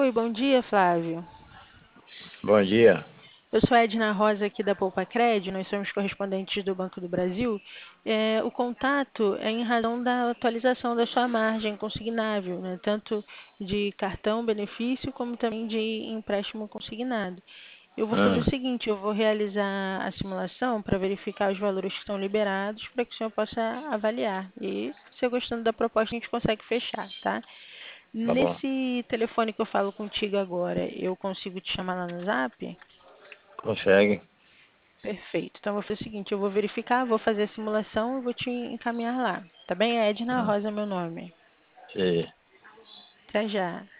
Oi, bom dia, Flávio. Bom dia. Eu sou a Edna Rosa aqui da Poupa Cred, nós somos correspondentes do Banco do Brasil. O contato é em razão da atualização da sua margem consignável, né? Tanto de cartão benefício como também de empréstimo consignado. Eu vou fazer o Hum, seguinte, eu vou realizar a simulação para verificar os valores que estão liberados para que o senhor possa avaliar. E, se eu gostando da proposta, a gente consegue fechar, tá? tá bom. Nesse telefone que eu falo contigo agora, eu consigo te chamar lá no Zap? Consegue? Perfeito. Então, eu vou fazer o seguinte, eu vou verificar, vou fazer a simulação e vou te encaminhar lá. Tá bem? É Edna Hum, Rosa meu nome. sei. Até já.